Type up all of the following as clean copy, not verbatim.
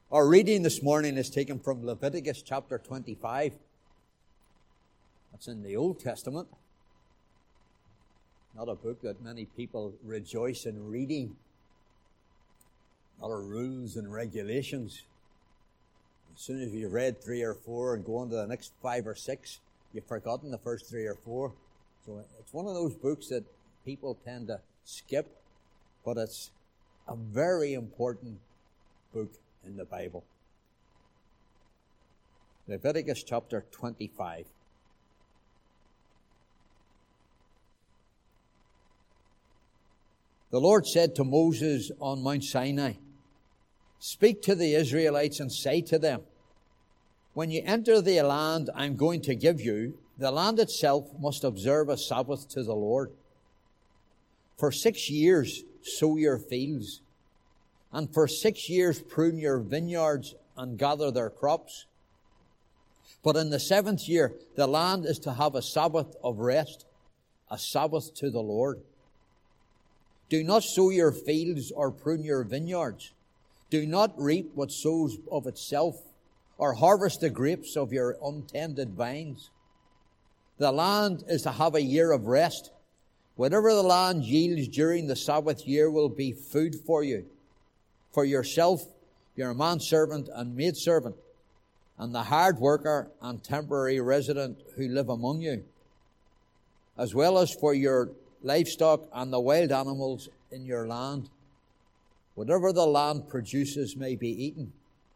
Our reading this morning is taken from Leviticus chapter 25. That's in the Old Testament. Not a book that many people rejoice in reading. A lot of rules and regulations. As soon as you've read 3 or 4 and go on to the next 5 or 6, you've forgotten the first 3 or 4. So it's one of those books that people tend to skip, but it's a very important book in the Bible. Leviticus chapter 25. The Lord said to Moses on Mount Sinai, "Speak to the Israelites and say to them, when you enter the land I'm going to give you, the land itself must observe a Sabbath to the Lord. For 6 years sow your fields, and for 6 years prune your vineyards and gather their crops. But in the 7th year, the land is to have a Sabbath of rest, a Sabbath to the Lord. Do not sow your fields or prune your vineyards. Do not reap what sows of itself, or harvest the grapes of your untended vines. The land is to have a year of rest. Whatever the land yields during the Sabbath year will be food for you, for yourself, your manservant and maidservant, and the hard worker and temporary resident who live among you, as well as for your livestock and the wild animals in your land. Whatever the land produces may be eaten.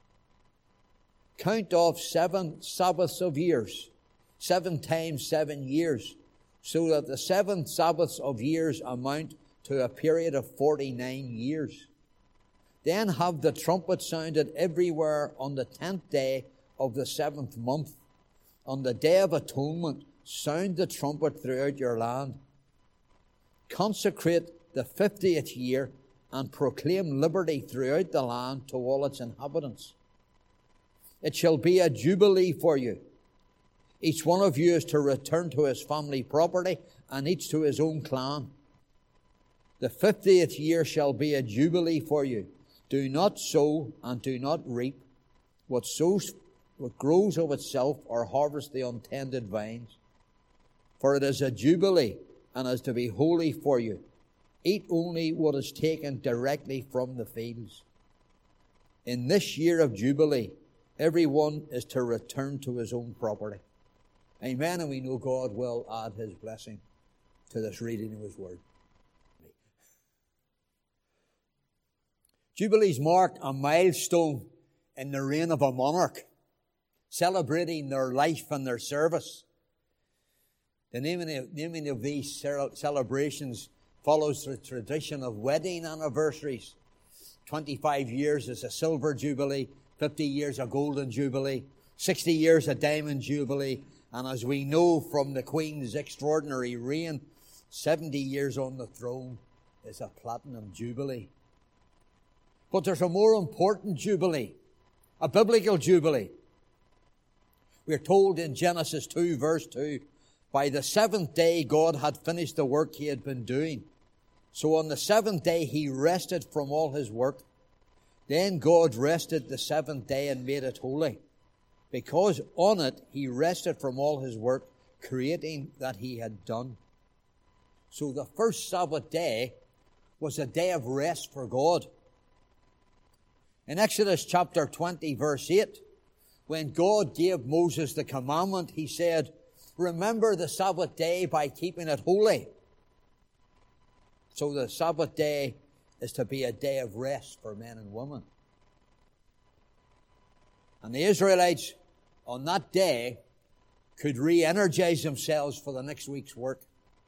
Count off 7 Sabbaths of years, 7 times 7 years, so that the 7 Sabbaths of years amount to a period of 49 years. Then have the trumpet sounded everywhere on the 10th day of the 7th month. On the Day of Atonement, sound the trumpet throughout your land. Consecrate the 50th year and proclaim liberty throughout the land to all its inhabitants. It shall be a jubilee for you. Each one of you is to return to his family property, and each to his own clan. The 50th year shall be a jubilee for you. Do not sow and do not reap what grows of itself, or harvest the untended vines. For it is a jubilee, and is to be holy for you. Eat only what is taken directly from the fields. In this year of jubilee, everyone is to return to his own property." Amen, and we know God will add his blessing to this reading of his word. Jubilees mark a milestone in the reign of a monarch, celebrating their life and their service. The naming of these celebrations follows the tradition of wedding anniversaries. 25 years is a silver jubilee, 50 years a golden jubilee, 60 years a diamond jubilee, and as we know from the Queen's extraordinary reign, 70 years on the throne is a platinum jubilee. But there's a more important jubilee, a biblical jubilee. We're told in Genesis 2, verse 2, by the 7th day God had finished the work he had been doing. So on the 7th day he rested from all his work. Then God rested the 7th day and made it holy, because on it he rested from all his work, creating that he had done. So the first Sabbath day was a day of rest for God. In Exodus chapter 20, verse 8, when God gave Moses the commandment, he said, "Remember the Sabbath day by keeping it holy." So the Sabbath day is to be a day of rest for men and women. And the Israelites on that day could re-energize themselves for the next week's work.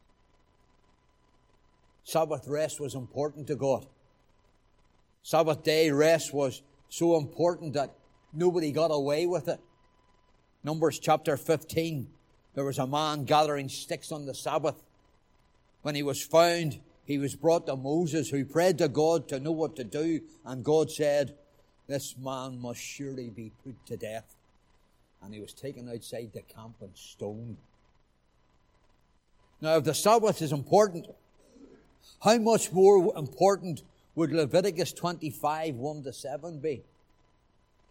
Sabbath rest was important to God. Sabbath day rest was so important that nobody got away with it. Numbers chapter 15, there was a man gathering sticks on the Sabbath. When he was found, he was brought to Moses, who prayed to God to know what to do. And God said, "This man must surely be put to death." And he was taken outside the camp and stoned. Now, if the Sabbath is important, how much more important would Leviticus 25, 1-7 be?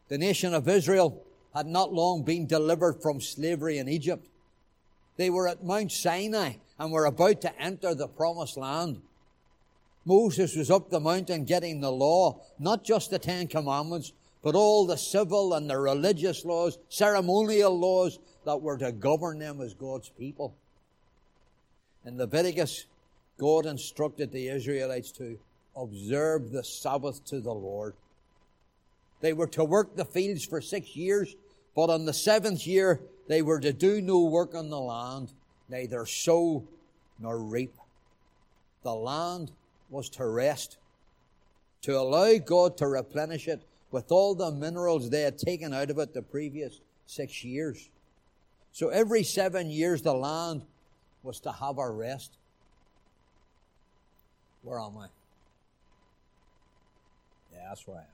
The nation of Israel had not long been delivered from slavery in Egypt. They were at Mount Sinai and were about to enter the promised land. Moses was up the mountain getting the law, not just the 10 Commandments, but all the civil and the religious laws, ceremonial laws that were to govern them as God's people. In Leviticus, God instructed the Israelites to observe the Sabbath to the Lord. They were to work the fields for 6 years, but on the 7th year they were to do no work on the land, neither sow nor reap. The land was to rest, to allow God to replenish it with all the minerals they had taken out of it the previous 6 years. So every 7 years the land was to have a rest. Where am I? Yeah, that's where I am.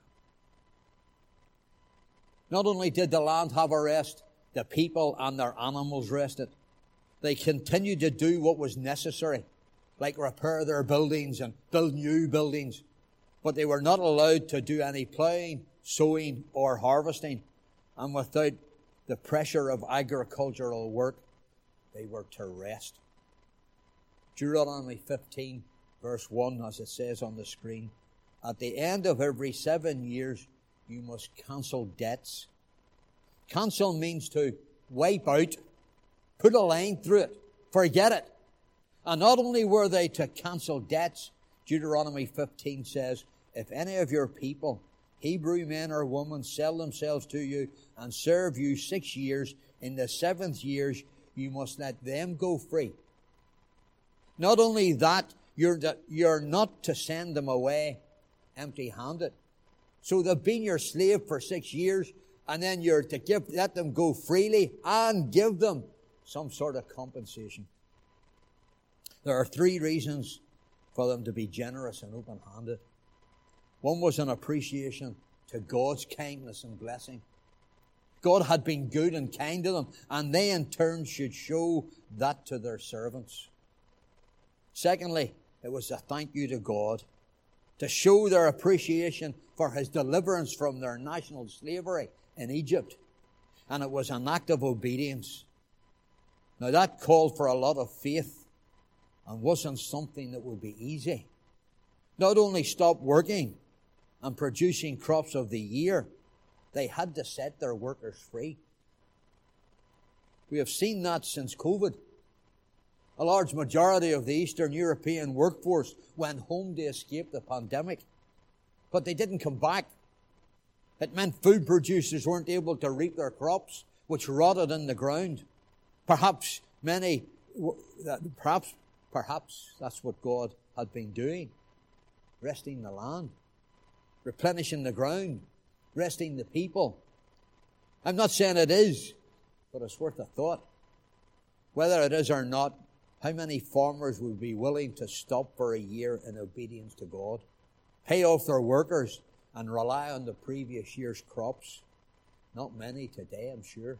Not only did the land have a rest, the people and their animals rested. They continued to do what was necessary, like repair their buildings and build new buildings. But they were not allowed to do any plowing, sowing, or harvesting. And without the pressure of agricultural work, they were to rest. Deuteronomy 15, verse 1, as it says on the screen, at the end of every 7 years, you must cancel debts. Cancel means to wipe out, put a line through it, forget it. And not only were they to cancel debts, Deuteronomy 15 says, if any of your people, Hebrew men or women, sell themselves to you and serve you 6 years, in the 7th year you must let them go free. Not only that, you're not to send them away empty-handed. So they've been your slave for 6 years, and then you're to let them go freely and give them some sort of compensation. There are 3 reasons for them to be generous and open-handed. One was an appreciation to God's kindness and blessing. God had been good and kind to them, and they in turn should show that to their servants. Secondly, it was a thank you to God, to show their appreciation for His deliverance from their national slavery in Egypt. And it was an act of obedience. Now that called for a lot of faith and wasn't something that would be easy. Not only stop working and producing crops of the year, they had to set their workers free. We have seen that since COVID. A large majority of the Eastern European workforce went home to escape the pandemic. But they didn't come back. It meant food producers weren't able to reap their crops, which rotted in the ground. Perhaps that's what God had been doing. Resting the land, replenishing the ground, resting the people. I'm not saying it is, but it's worth a thought. Whether it is or not, how many farmers would be willing to stop for a year in obedience to God, pay off their workers, and rely on the previous year's crops? Not many today, I'm sure.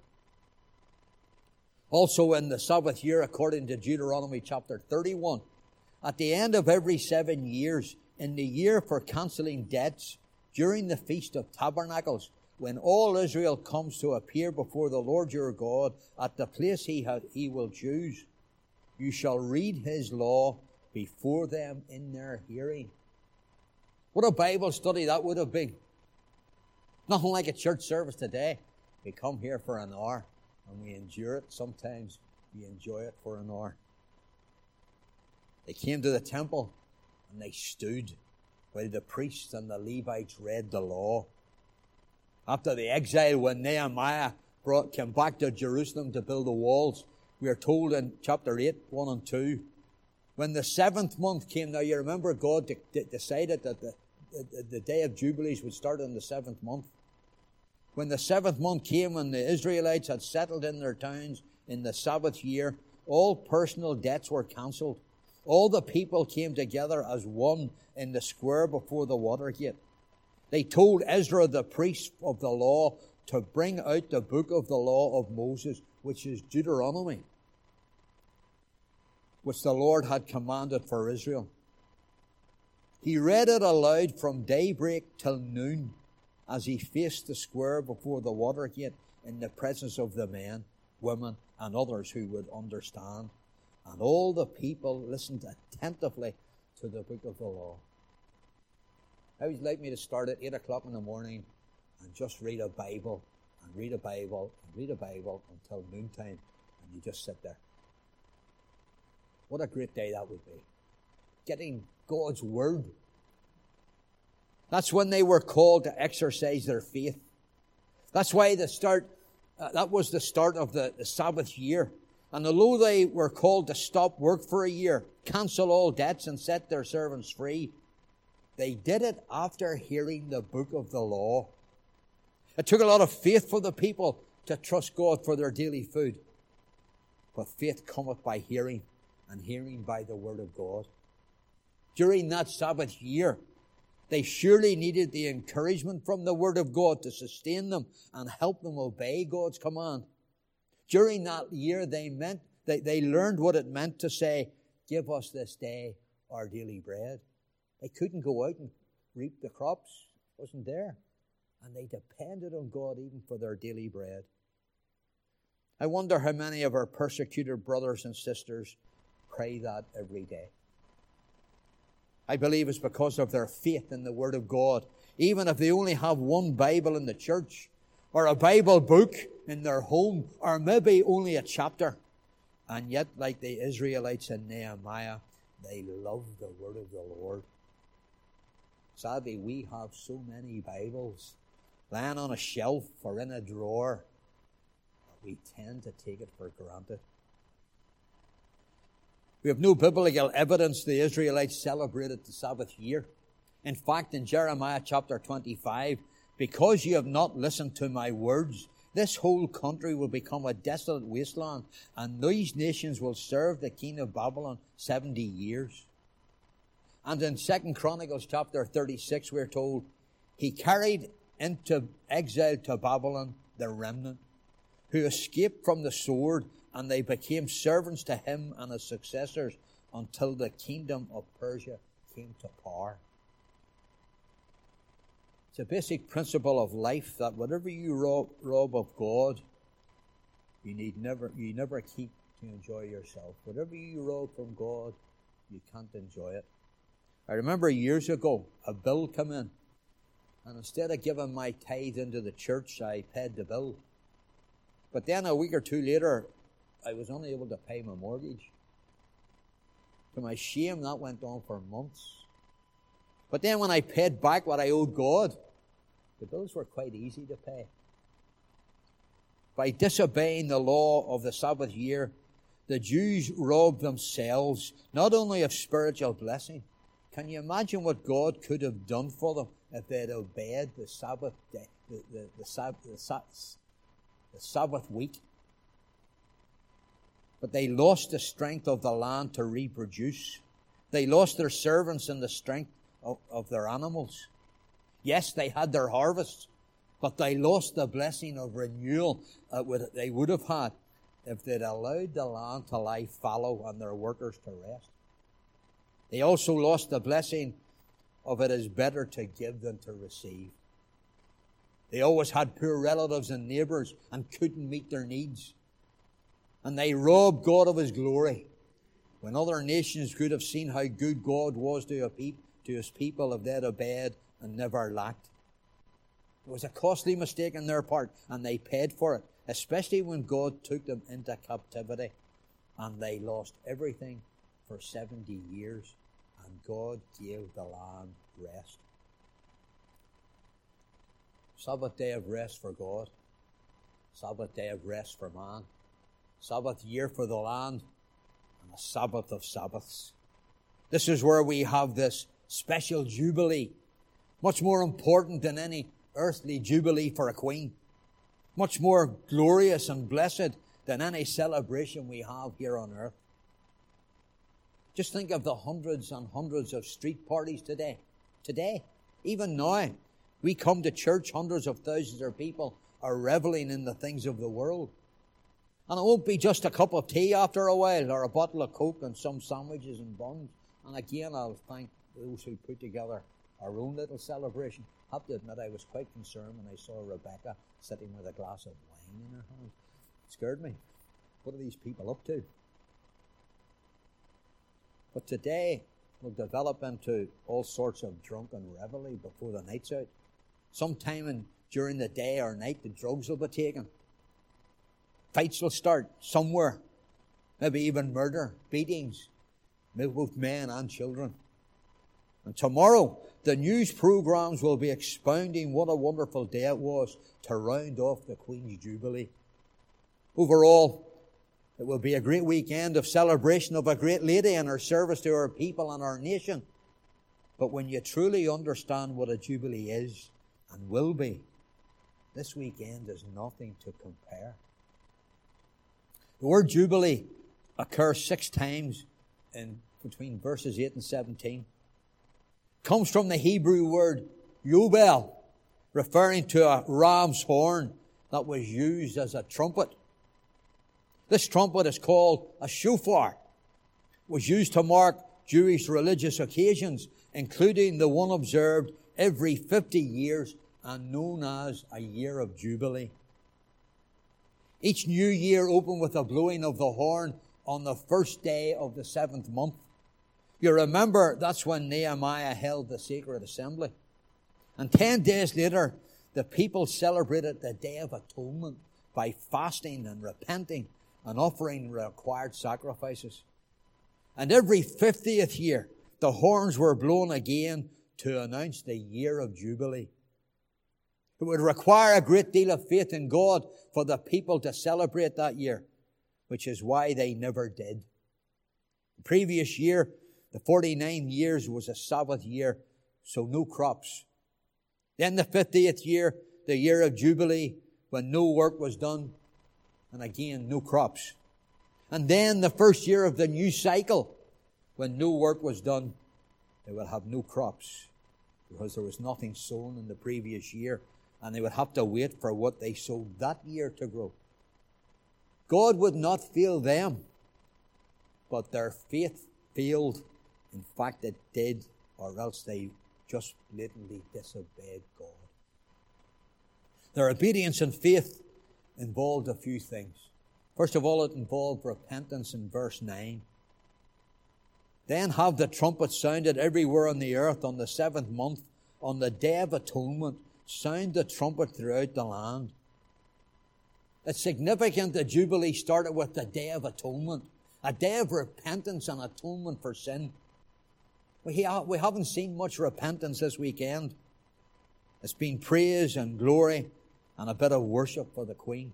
Also in the Sabbath year, according to Deuteronomy chapter 31, at the end of every 7 years, in the year for cancelling debts, during the Feast of Tabernacles, when all Israel comes to appear before the Lord your God at the place he will choose, you shall read His law before them in their hearing. What a Bible study that would have been. Nothing like a church service today. We come here for an hour and we endure it. Sometimes we enjoy it for an hour. They came to the temple and they stood while the priests and the Levites read the law. After the exile, when Nehemiah came back to Jerusalem to build the walls, we are told in chapter 8, 1 and 2, when the 7th month came, now you remember God decided that the day of Jubilees would start in the 7th month. When the 7th month came and the Israelites had settled in their towns in the Sabbath year, all personal debts were cancelled. All the people came together as one in the square before the water gate. They told Ezra, the priest of the law, to bring out the book of the law of Moses, which is Deuteronomy, which the Lord had commanded for Israel. He read it aloud from daybreak till noon, as he faced the square before the water gate in the presence of the men, women, and others who would understand. And all the people listened attentively to the book of the law. I would like me to start at 8 o'clock in the morning and just read a Bible, and read a Bible, and read a Bible until noontime, and you just sit there. What a great day that would be. Getting God's Word. That's when they were called to exercise their faith. That's why that was the start of the Sabbath year. And although they were called to stop work for a year, cancel all debts and set their servants free, they did it after hearing the book of the law. It took a lot of faith for the people to trust God for their daily food. But faith cometh by hearing, and hearing by the word of God. During that Sabbath year, they surely needed the encouragement from the word of God to sustain them and help them obey God's command. During that year, they learned what it meant to say, give us this day our daily bread. They couldn't go out and reap the crops. It wasn't there. And they depended on God even for their daily bread. I wonder how many of our persecuted brothers and sisters pray that every day. I believe it's because of their faith in the Word of God. Even if they only have one Bible in the church, or a Bible book in their home, or maybe only a chapter. And yet, like the Israelites in Nehemiah, they love the Word of the Lord. Sadly, we have so many Bibles lying on a shelf or in a drawer, but we tend to take it for granted. We have no biblical evidence the Israelites celebrated the Sabbath year. In fact, in Jeremiah chapter 25, because you have not listened to my words, this whole country will become a desolate wasteland, and these nations will serve the king of Babylon 70 years. And in 2 Chronicles chapter 36, we're told, he carried into exile to Babylon the remnant, who escaped from the sword, and they became servants to him and his successors until the kingdom of Persia came to power. It's a basic principle of life that whatever you rob of God, you never keep to enjoy yourself. Whatever you rob from God, you can't enjoy it. I remember years ago, a bill came in, and instead of giving my tithe into the church, I paid the bill. But then a week or two later, I was unable to pay my mortgage. To my shame, that went on for months. But then when I paid back what I owed God, the bills were quite easy to pay. By disobeying the law of the Sabbath year, the Jews robbed themselves not only of spiritual blessing. Can you imagine what God could have done for them if they had obeyed the Sabbath day, the Sabbath week? But they lost the strength of the land to reproduce. They lost their servants and the strength of their animals. Yes, they had their harvest, but they lost the blessing of renewal they would have had if they'd allowed the land to lie fallow and their workers to rest. They also lost the blessing of it is better to give than to receive. They always had poor relatives and neighbors and couldn't meet their needs. And they robbed God of his glory. When other nations could have seen how good God was to his people if they had obeyed and never lacked. It was a costly mistake on their part, and they paid for it, especially when God took them into captivity. And they lost everything for 70 years, and God gave the land rest. Sabbath day of rest for God. Sabbath day of rest for man. Sabbath year for the land, and a Sabbath of Sabbaths. This is where we have this special jubilee, much more important than any earthly jubilee for a queen, much more glorious and blessed than any celebration we have here on earth. Just think of the hundreds and hundreds of street parties today. Today, even now, we come to church, hundreds of thousands of people are reveling in the things of the world. And it won't be just a cup of tea after a while, or a bottle of Coke and some sandwiches and buns. And again, I'll thank those who put together our own little celebration. I have to admit, I was quite concerned when I saw Rebecca sitting with a glass of wine in her hand. It scared me. What are these people up to? But today, we'll develop into all sorts of drunken revelry before the night's out. Sometime during the day or night, the drugs will be taken. Fights will start somewhere. Maybe even murder, beatings, both men and children. And tomorrow, the news programs will be expounding what a wonderful day it was to round off the Queen's Jubilee. Overall, it will be a great weekend of celebration of a great lady and her service to our people and our nation. But when you truly understand what a Jubilee is and will be, this weekend is nothing to compare. The word Jubilee occurs 6 times in between verses 8 and 17. Comes from the Hebrew word Yobel, referring to a ram's horn that was used as a trumpet. This trumpet is called a shofar. It was used to mark Jewish religious occasions, including the one observed every 50 years and known as a year of Jubilee. Each new year opened with a blowing of the horn on the first day of the 7th month. You remember that's when Nehemiah held the sacred assembly. And 10 days later, the people celebrated the Day of Atonement by fasting and repenting and offering required sacrifices. And every 50th year, the horns were blown again to announce the year of Jubilee. It would require a great deal of faith in God for the people to celebrate that year, which is why they never did. The previous year, the 49 years, was a Sabbath year, so no crops. Then the 50th year, the year of Jubilee, when no work was done, and again, no crops. And then the first year of the new cycle, when no work was done, they would have no crops, because there was nothing sown in the previous year, and they would have to wait for what they sowed that year to grow. God would not fail them, but their faith failed. In fact, it did, or else they just blatantly disobeyed God. Their obedience and faith involved a few things. First of all, it involved repentance in verse 9. Then have the trumpet sounded everywhere on the earth on the 7th month, on the Day of Atonement. Sound the trumpet throughout the land. It's significant that Jubilee started with the Day of Atonement, a day of repentance and atonement for sin. We haven't seen much repentance this weekend. It's been praise and glory and a bit of worship for the Queen.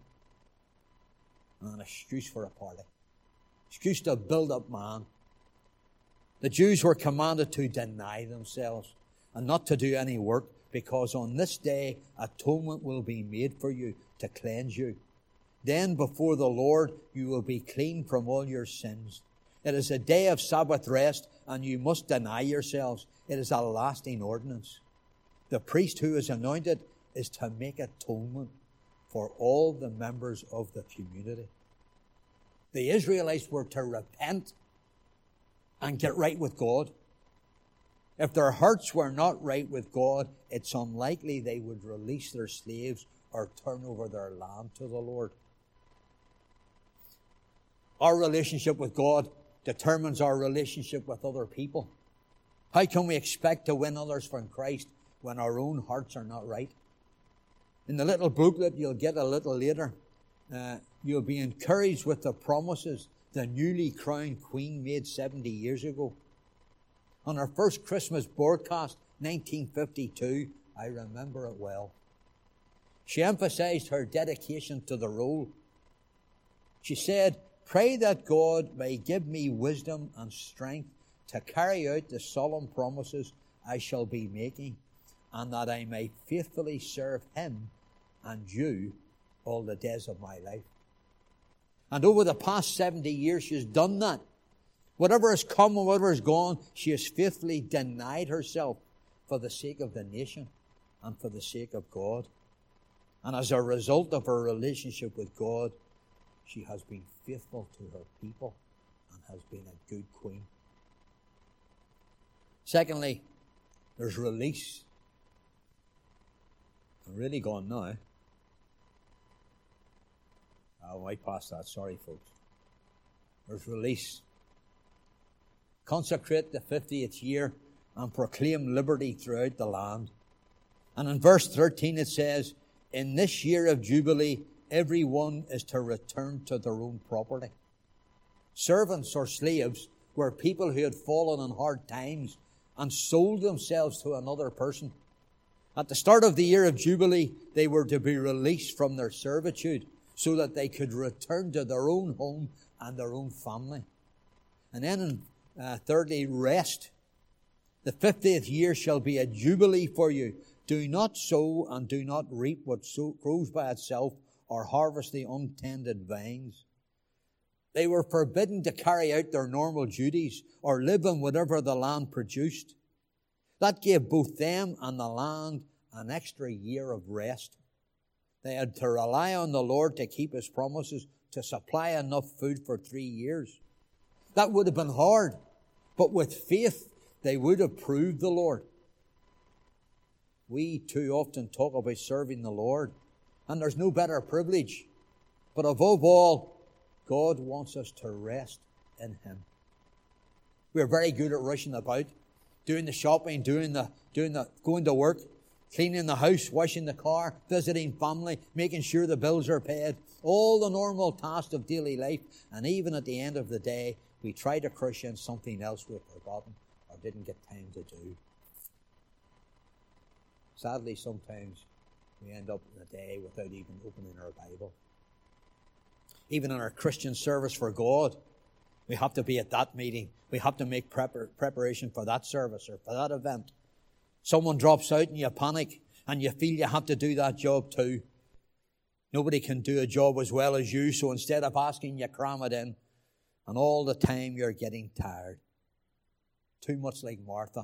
And an excuse for a party. Excuse to build up man. The Jews were commanded to deny themselves and not to do any work, because on this day atonement will be made for you to cleanse you. Then before the Lord you will be clean from all your sins. It is a day of Sabbath rest, and you must deny yourselves. It is a lasting ordinance. The priest who is anointed is to make atonement for all the members of the community. The Israelites were to repent and get right with God. If their hearts were not right with God, it's unlikely they would release their slaves or turn over their land to the Lord. Our relationship with God determines our relationship with other people. How can we expect to win others from Christ when our own hearts are not right? In the little booklet you'll get a little later, you'll be encouraged with the promises the newly crowned Queen made 70 years ago. On her first Christmas broadcast, 1952, I remember it well. She emphasized her dedication to the role. She said, "Pray that God may give me wisdom and strength to carry out the solemn promises I shall be making, and that I may faithfully serve Him and you all the days of my life." And over the past 70 years, she's done that. Whatever has come and whatever has gone, she has faithfully denied herself for the sake of the nation and for the sake of God. And as a result of her relationship with God, she has been faithful to her people and has been a good queen. Secondly, There's release. I'm really gone now. I might pass that. Sorry, folks. There's release. Consecrate the 50th year and proclaim liberty throughout the land. And in verse 13 it says, in this year of Jubilee, everyone is to return to their own property. Servants or slaves were people who had fallen in hard times and sold themselves to another person. At the start of the year of Jubilee, they were to be released from their servitude so that they could return to their own home and their own family. And then thirdly, rest. The 50th year shall be a jubilee for you. Do not sow and do not reap what grows by itself, or harvest the untended vines. They were forbidden to carry out their normal duties or live in whatever the land produced. That gave both them and the land an extra year of rest. They had to rely on the Lord to keep His promises, to supply enough food for 3 years. That would have been hard, but with faith they would have proved the Lord. We too often talk about serving the Lord, and there's no better privilege. But above all, God wants us to rest in Him. We're very good at rushing about, doing the shopping, going to work, cleaning the house, washing the car, visiting family, making sure the bills are paid, all the normal tasks of daily life. And even at the end of the day, we try to crush in something else we've forgotten or didn't get time to do. Sadly, sometimes we end up in a day without even opening our Bible. Even in our Christian service for God, we have to be at that meeting. We have to make preparation for that service or for that event. Someone drops out and you panic and you feel you have to do that job too. Nobody can do a job as well as you, so instead of asking, you cram it in. And all the time you're getting tired. Too much like Martha.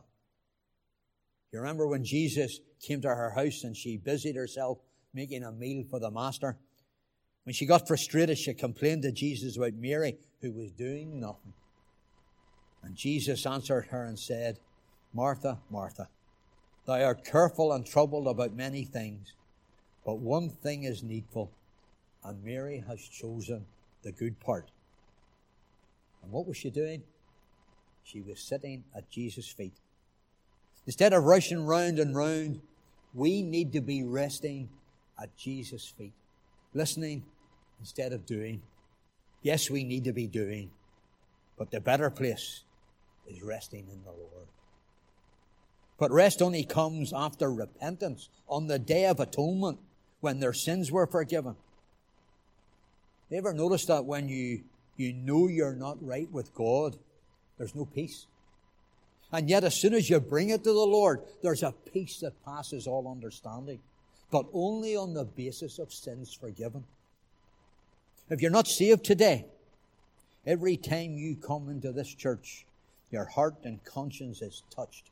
You remember when Jesus came to her house and she busied herself making a meal for the Master? When she got frustrated, she complained to Jesus about Mary, who was doing nothing. And Jesus answered her and said, Martha, Martha, thou art careful and troubled about many things, but one thing is needful, and Mary has chosen the good part. And what was she doing? She was sitting at Jesus' feet. Instead of rushing round and round, we need to be resting at Jesus' feet. Listening instead of doing. Yes, we need to be doing, but the better place is resting in the Lord. But rest only comes after repentance, on the Day of Atonement, when their sins were forgiven. You ever notice that when you know you're not right with God, there's no peace? And yet as soon as you bring it to the Lord, there's a peace that passes all understanding, but only on the basis of sins forgiven. If you're not saved today, every time you come into this church, your heart and conscience is touched.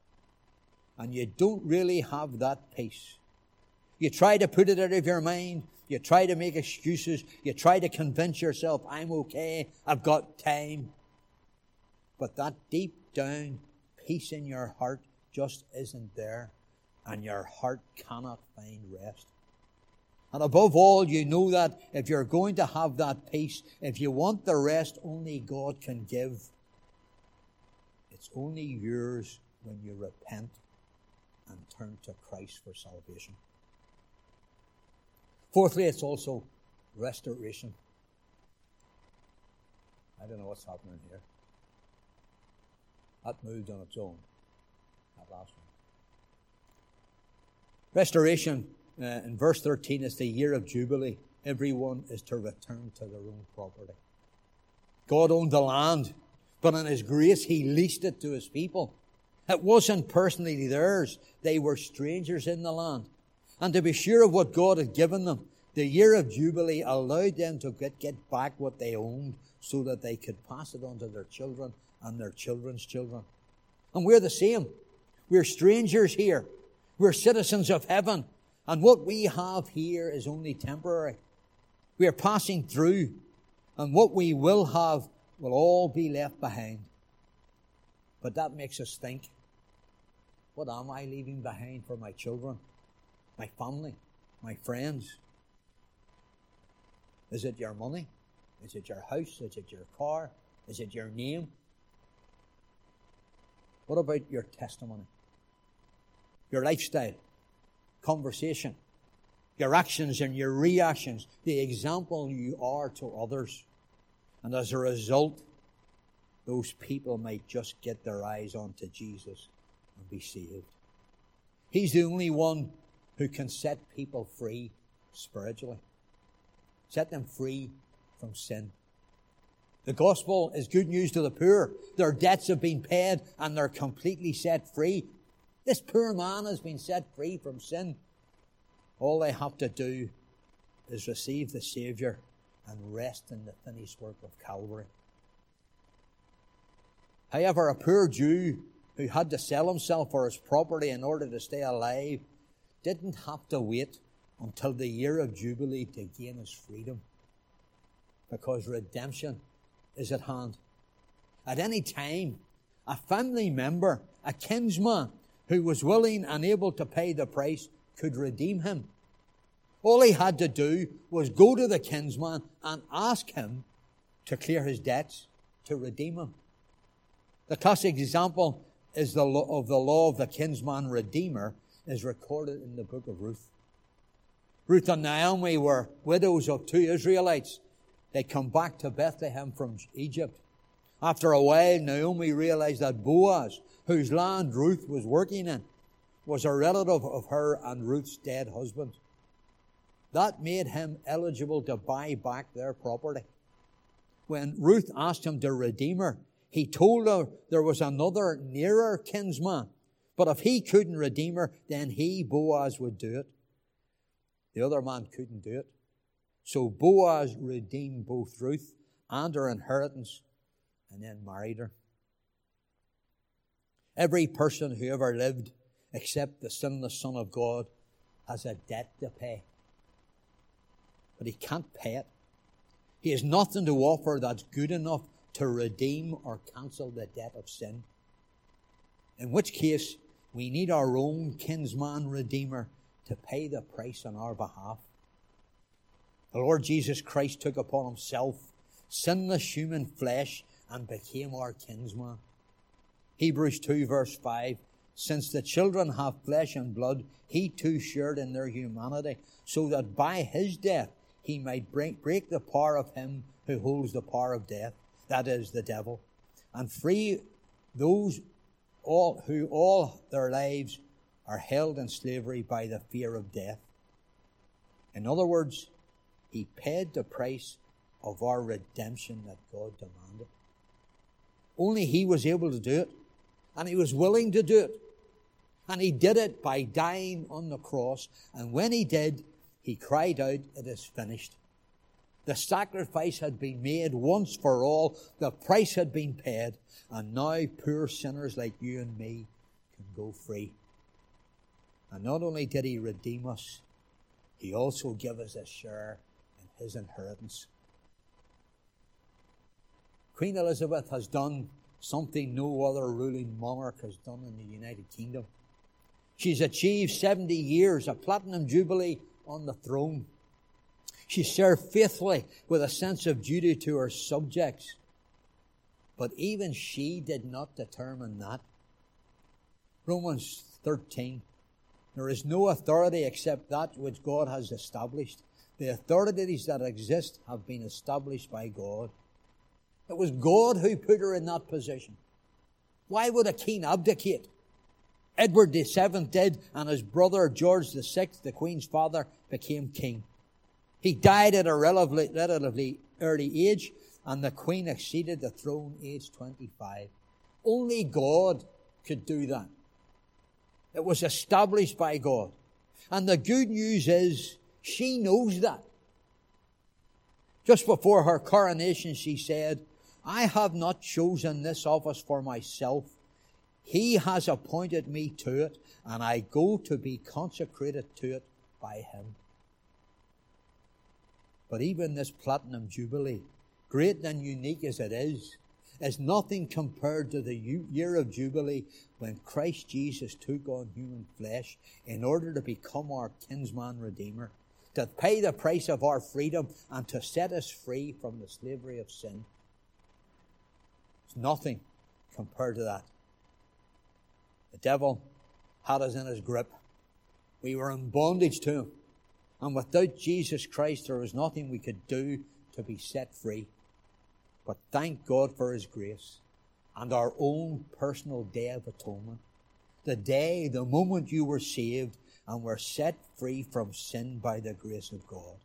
And you don't really have that peace. You try to put it out of your mind. You try to make excuses. You try to convince yourself, I'm okay, I've got time. But that deep down peace in your heart just isn't there. And your heart cannot find rest. And above all, you know that if you're going to have that peace, if you want the rest only God can give, it's only yours when you repent and turn to Christ for salvation. Fourthly, it's also restoration. I don't know what's happening here. That moved on its own, that last one. Restoration, in verse 13, is the year of Jubilee. Everyone is to return to their own property. God owned the land, but in His grace He leased it to His people. It wasn't personally theirs. They were strangers in the land. And to be sure of what God had given them, the year of Jubilee allowed them to get back what they owned so that they could pass it on to their children and their children's children. And we're the same. We're strangers here. We're citizens of heaven. And what we have here is only temporary. We are passing through. And what we will have will all be left behind. But that makes us think. What am I leaving behind for my children, my family, my friends? Is it your money? Is it your house? Is it your car? Is it your name? What about your testimony? Your lifestyle, conversation, your actions and your reactions, the example you are to others. And as a result, those people might just get their eyes onto Jesus and be saved. He's the only one who can set people free spiritually. Set them free from sin. The gospel is good news to the poor. Their debts have been paid and they're completely set free. This poor man has been set free from sin. All they have to do is receive the Savior and rest in the finished work of Calvary. However, a poor Jew who had to sell himself for his property in order to stay alive didn't have to wait until the year of Jubilee to gain his freedom, because redemption is at hand. At any time, a family member, a kinsman who was willing and able to pay the price could redeem him. All he had to do was go to the kinsman and ask him to clear his debts, to redeem him. The classic example is the law of the kinsman redeemer is recorded in the book of Ruth. Ruth and Naomi were widows of two Israelites. They come back to Bethlehem from Egypt. After a while, Naomi realized that Boaz, whose land Ruth was working in, was a relative of her and Ruth's dead husband. That made him eligible to buy back their property. When Ruth asked him to redeem her, he told her there was another nearer kinsman, but if he couldn't redeem her, then he, Boaz, would do it. The other man couldn't do it. So Boaz redeemed both Ruth and her inheritance and then married her. Every person who ever lived except the sinless Son of God has a debt to pay. But he can't pay it. He has nothing to offer that's good enough to redeem or cancel the debt of sin. In which case, we need our own kinsman redeemer to pay the price on our behalf. The Lord Jesus Christ took upon himself sinless human flesh and became our kinsman. Hebrews 2 verse 5, since the children have flesh and blood, he too shared in their humanity, so that by his death he might break the power of him who holds the power of death, that is, the devil, and free those who all their lives are held in slavery by the fear of death. In other words, he paid the price of our redemption that God demanded. Only he was able to do it, and he was willing to do it. And he did it by dying on the cross, and when he did, he cried out, "It is finished." The sacrifice had been made once for all, the price had been paid, and now poor sinners like you and me can go free. And not only did he redeem us, he also gave us a share in his inheritance. Queen Elizabeth has done something no other ruling monarch has done in the United Kingdom. She's achieved 70 years, a platinum jubilee on the throne. She served faithfully with a sense of duty to her subjects. But even she did not determine that. Romans 13. There is no authority except that which God has established. The authorities that exist have been established by God. It was God who put her in that position. Why would a king abdicate? Edward VII did, and his brother George VI, the Queen's father, became king. He died at a relatively early age, and the Queen acceded the throne aged 25. Only God could do that. It was established by God. And the good news is, she knows that. Just before her coronation, she said, "I have not chosen this office for myself. He has appointed me to it, and I go to be consecrated to it by him." But even this platinum jubilee, great and unique as it is, is nothing compared to the year of Jubilee when Christ Jesus took on human flesh in order to become our kinsman redeemer, to pay the price of our freedom and to set us free from the slavery of sin. It's nothing compared to that. The devil had us in his grip. We were in bondage to him. And without Jesus Christ, there was nothing we could do to be set free. But thank God for his grace and our own personal day of atonement. The moment you were saved and were set free from sin by the grace of God.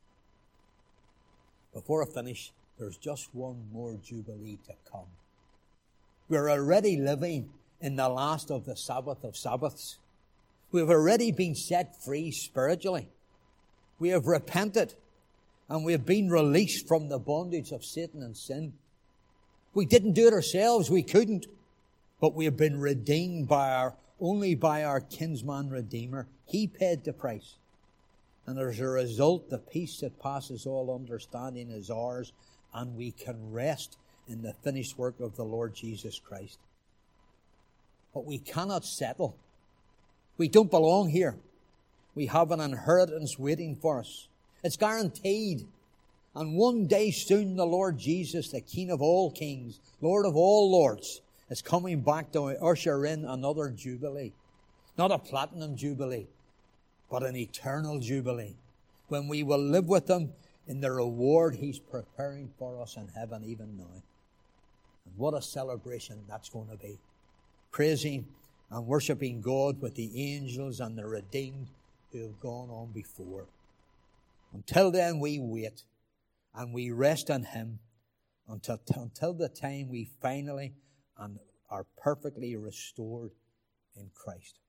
Before I finish, there's just one more Jubilee to come. We're already living in the last of the Sabbath of Sabbaths. We've already been set free spiritually. We have repented and we have been released from the bondage of Satan and sin. We didn't do it ourselves, we couldn't, but we have been redeemed only by our kinsman redeemer. He paid the price. And as a result, the peace that passes all understanding is ours, and we can rest in the finished work of the Lord Jesus Christ. But we cannot settle. We don't belong here. We have an inheritance waiting for us. It's guaranteed. And one day soon the Lord Jesus, the King of all kings, Lord of all lords, is coming back to usher in another Jubilee. Not a platinum Jubilee, but an eternal Jubilee, when we will live with him in the reward he's preparing for us in heaven even now. And what a celebration that's going to be. Praising and worshipping God with the angels and the redeemed who have gone on before. Until then, we wait and we rest in him until the time we finally and are perfectly restored in Christ.